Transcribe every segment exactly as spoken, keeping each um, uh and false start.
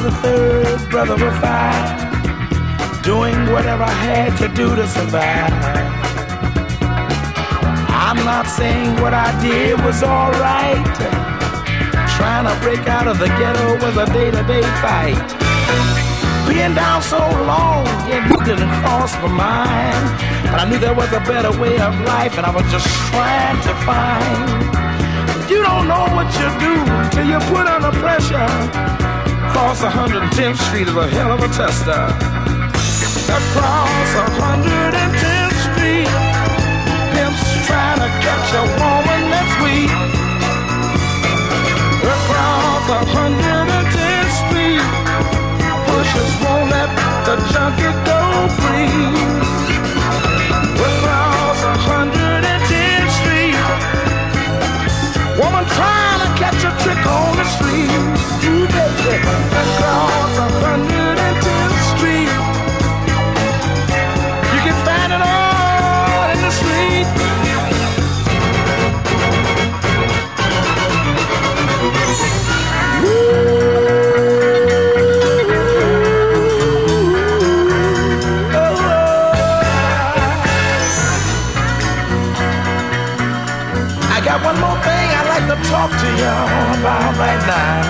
the third brother of five, doing whatever I had to do to survive. I'm not saying what I did was alright. Trying to break out of the ghetto was a day-to-day fight. Being down so long, it didn't cross my mind. But I knew there was a better way of life, and I was just trying to find. You don't know what you do till you put under pressure. Across one hundred tenth Street is a hell of a tester. Across one hundred tenth Street, pimps trying to catch a woman that's weak. Across one hundred tenth Street, pushers won't let the junkie go free. Across one hundred tenth Street, woman trying to catch a trick on the street. Ooh, baby. Across one hundred tenth Street, you can find it all in the street. One more thing I'd like to talk to y'all about right now.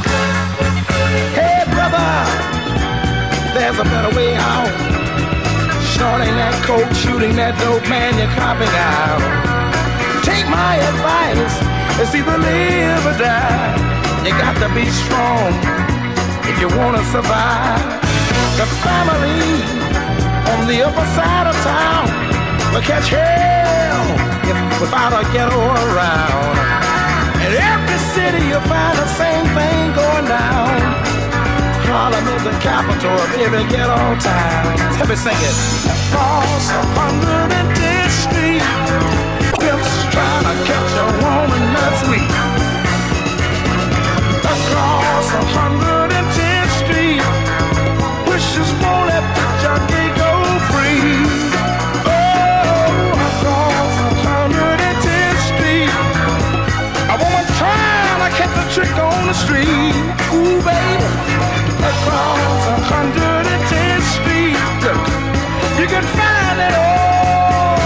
Hey brother, there's a better way out. Snorting that coke, shooting that dope, man, you're copping out. Take my advice, it's either live or die. You got to be strong if you want to survive. The family on the upper side of town will catch hell if, without a ghetto around. In every city you'll find the same thing going down. Harlem is the capital of every ghetto town. Let me sing it. Across one hundred tenth Street, pimps trying to catch a woman that's weak. Across one hundred tenth Street, wishes won't let the junkie go free. Catch a trick on the street, ooh baby. Across one hundred tenth Street, look, you can find it all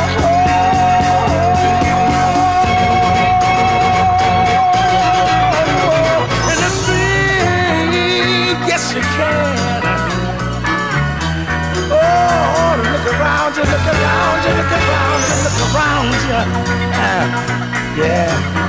in the street. Yes you can. Oh, look around you, look around you, look around you, look around you. Uh, yeah.